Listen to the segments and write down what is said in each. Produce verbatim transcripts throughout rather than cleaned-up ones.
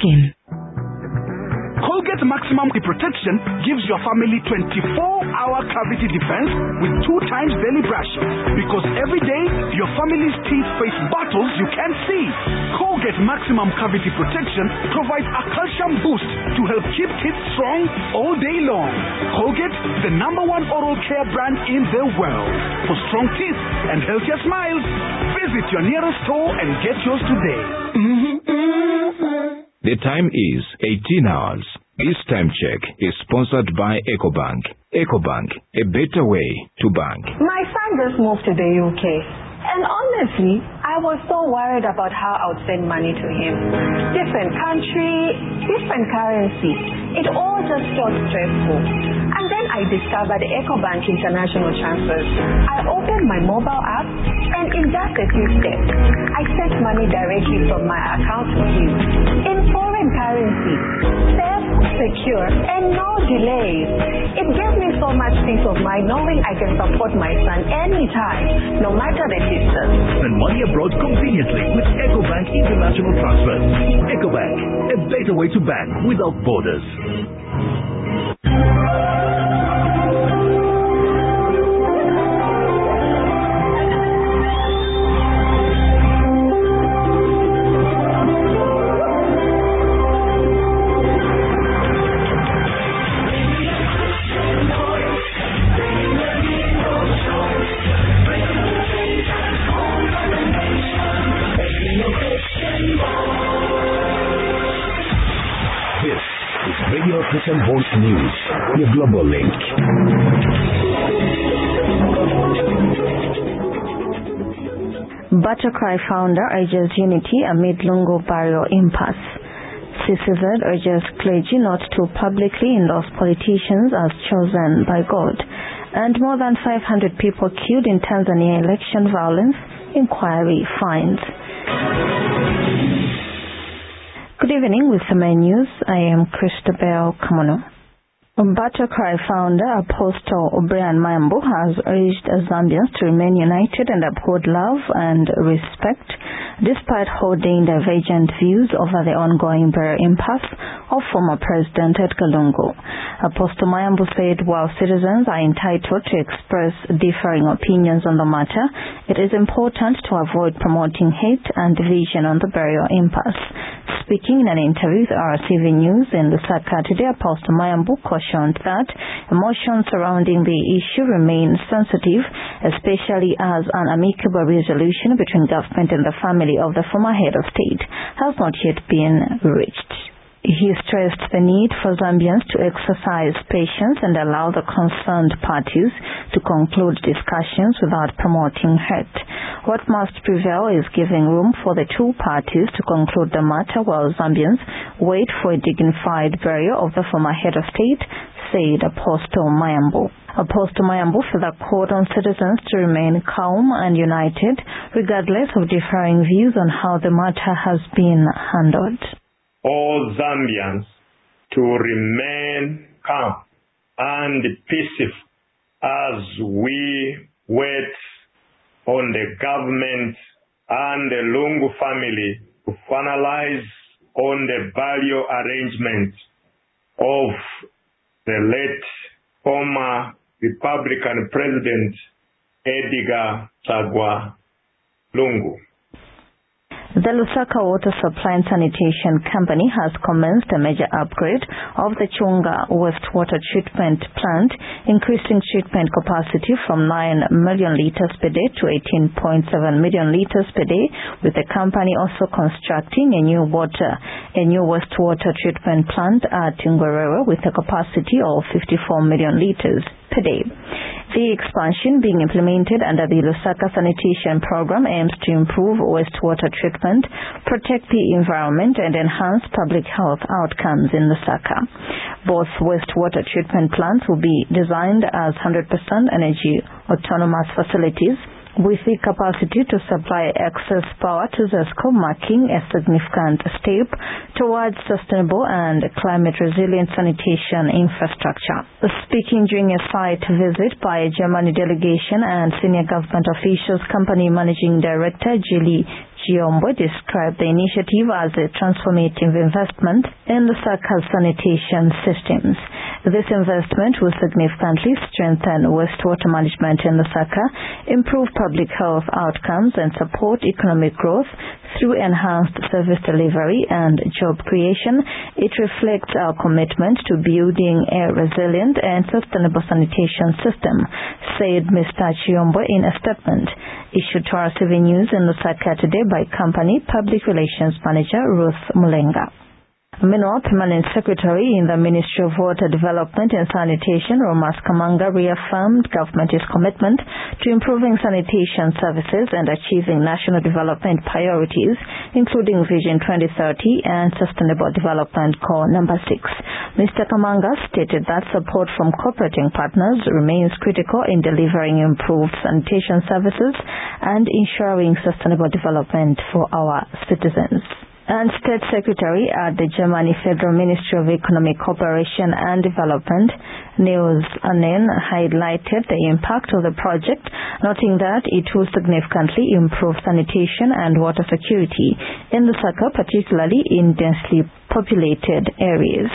skin. Colgate Maximum Protection gives your family twenty-four hour cavity defense with two times daily brushing. Because every day, your family's teeth face battles you can't see. Colgate Maximum Cavity Protection provides a calcium boost to help keep teeth strong all day long. Colgate, the number one oral care brand in the world. For strong teeth and healthier smiles, visit your nearest store and get yours today. Mm-hmm, mm-hmm. The time is eighteen hours. This time check is sponsored by EcoBank. EcoBank, a better way to bank. My son just moved to the U K. And honestly, I was so worried about how I would send money to him. Different country, different currency. It all just felt stressful. And then I discovered EcoBank International Transfers. I opened my mobile app, and in just a few steps, I sent money directly from my account to him. In foreign currency, safe, secure, and no delays. It gave me so much peace of mind knowing I can support my son anytime, no matter the distance. Send money abroad conveniently with EcoBank International Transfers. EcoBank, a better way to bank without borders. Christian Voice News, your global link. Buttercry founder urges unity amid Lungu burial impasse. C C Z urges clergy not to publicly endorse politicians as chosen by God. And more than five hundred people killed in Tanzania election violence, inquiry finds. Good evening with the main news. I am Christabel Kamono. Buttercry founder Apostle Brian Mayambu has urged Zambians to remain united and uphold love and respect despite holding divergent views over the ongoing burial impasse of former President Edgar Lungu. Apostle Mayambu said while citizens are entitled to express differing opinions on the matter, it is important to avoid promoting hate and division on the burial impasse. Speaking in an interview with R C V News in Lusaka today, Apostle Mayambu cautioned that emotions surrounding the issue remain sensitive, especially as an amicable resolution between government and the family of the former head of state has not yet been reached. He stressed the need for Zambians to exercise patience and allow the concerned parties to conclude discussions without promoting hate. What must prevail is giving room for the two parties to conclude the matter while Zambians wait for a dignified burial of the former head of state, said Apostle Mayambu. Apostle Mayambu further called on citizens to remain calm and united regardless of differing views on how the matter has been handled. All Zambians to remain calm and peaceful as we wait on the government and the Lungu family to finalize on the burial arrangement of the late former Republican President Edgar Chagwa Lungu. The Lusaka Water Supply and Sanitation Company has commenced a major upgrade of the Chunga wastewater treatment plant, increasing treatment capacity from nine million litres per day to eighteen point seven million litres per day, with the company also constructing a new water, a new wastewater treatment plant at Ngororero with a capacity of fifty-four million litres per day. The expansion being implemented under the Lusaka Sanitation Program aims to improve wastewater treatment, protect the environment, and enhance public health outcomes in Lusaka. Both wastewater treatment plants will be designed as one hundred percent energy autonomous facilities with the capacity to supply excess power to ZESCO, marking a significant step towards sustainable and climate-resilient sanitation infrastructure. Speaking during a site visit by a Germany delegation and senior government officials, company managing director Julie Chiombo described the initiative as a transformative investment in the Lusaka's sanitation systems. This investment will significantly strengthen wastewater management in Lusaka, improve public health outcomes, and support economic growth through enhanced service delivery and job creation. It reflects our commitment to building a resilient and sustainable sanitation system, said Mister Chiombo in a statement issued to R C V News in Lusaka today by company public relations manager Ruth Mulenga. Meanwhile, Permanent Secretary in the Ministry of Water Development and Sanitation, Romas Kamanga, reaffirmed government's commitment to improving sanitation services and achieving national development priorities, including Vision twenty thirty and Sustainable Development Core Number six. Mister Kamanga stated that support from cooperating partners remains critical in delivering improved sanitation services and ensuring sustainable development for our citizens. And State Secretary at the Germany Federal Ministry of Economic Cooperation and Development, Niels Annen, highlighted the impact of the project, noting that it will significantly improve sanitation and water security in Lusaka, particularly in densely populated areas.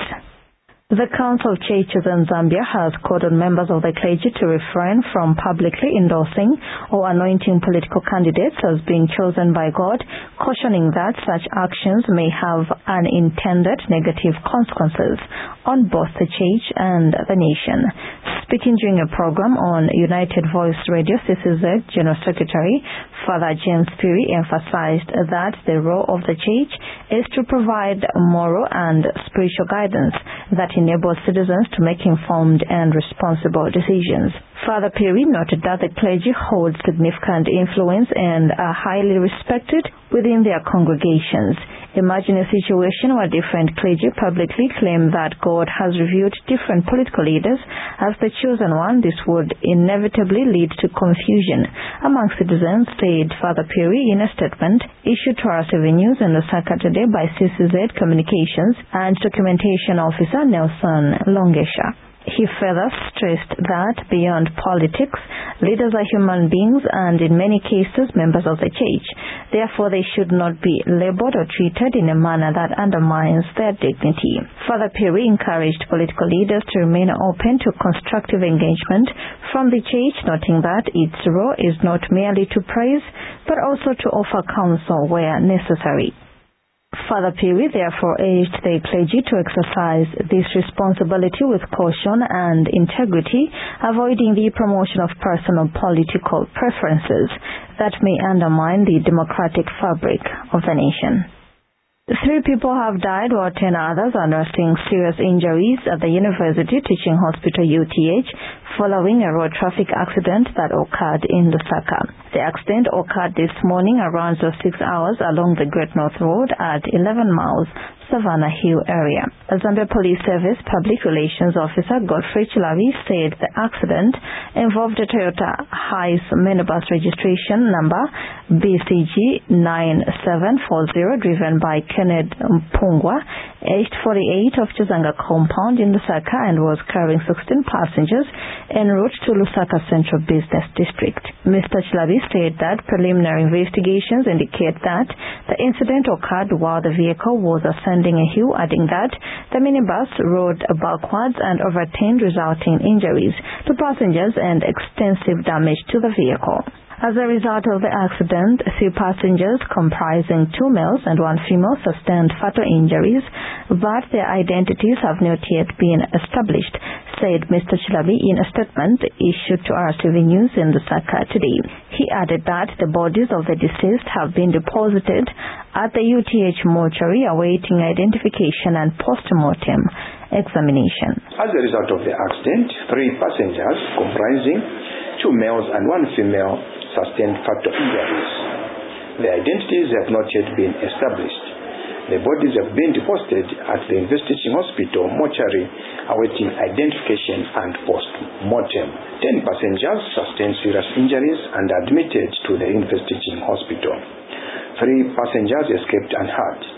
The Council of Churches in Zambia has called on members of the clergy to refrain from publicly endorsing or anointing political candidates as being chosen by God, cautioning that such actions may have unintended negative consequences on both the church and the nation. Speaking during a program on United Voice Radio, C C Z General Secretary Father James Phiri emphasized that the role of the church is to provide moral and spiritual guidance that enables citizens to make informed and responsible decisions. Father Phiri noted that the clergy hold significant influence and are highly respected within their congregations. Imagine a situation where different clergy publicly claim that God has revealed different political leaders as the chosen one. This would inevitably lead to confusion among citizens, said Father Phiri in a statement issued to R C V News in Lusaka today by C C Z Communications and Documentation Officer Nelson Longesha. He further stressed that beyond politics, leaders are human beings and in many cases members of the church. Therefore, they should not be labeled or treated in a manner that undermines their dignity. Father Phiri encouraged political leaders to remain open to constructive engagement from the church, noting that its role is not merely to praise, but also to offer counsel where necessary. Father Phiri therefore urged the clergy to exercise this responsibility with caution and integrity, avoiding the promotion of personal political preferences that may undermine the democratic fabric of the nation. Three people have died while ten others are nursing serious injuries at the University Teaching Hospital U T H following a road traffic accident that occurred in Lusaka. The accident occurred this morning around six hours along the Great North Road at eleven miles Savannah Hill area. A Zambia Police Service Public Relations Officer Godfrey Chilavi said the accident involved a Toyota Hiace minibus registration number B C G nine seven four zero driven by Kenneth Mpungwa, aged forty-eight, of Chizanga compound in Lusaka and was carrying sixteen passengers en route to Lusaka Central Business District. Mister Chilavi said that preliminary investigations indicate that the incident occurred while the vehicle was ascending a hill, adding that the minibus rode backwards and overturned, resulting in injuries to passengers and extensive damage to the vehicle. As a result of the accident, three passengers comprising two males and one female sustained fatal injuries, but their identities have not yet been established, said Mister Chilabi in a statement issued to R C V News in Lusaka today. He added that the bodies of the deceased have been deposited at the U T H mortuary awaiting identification and post-mortem examination. As a result of the accident, three passengers comprising two males and one female sustained fatal injuries. Their identities have not yet been established. The bodies have been deposited at the Investigating Hospital mortuary awaiting identification and post-mortem. Ten passengers sustained serious injuries and admitted to the Investigating Hospital. Three passengers escaped unhurt.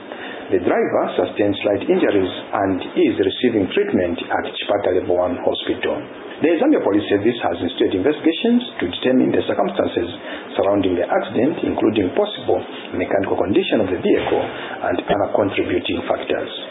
The driver sustained slight injuries and is receiving treatment at Chipata Level one Hospital. The Zambia Police Service has instituted investigations to determine the circumstances surrounding the accident, including possible mechanical condition of the vehicle and other contributing factors.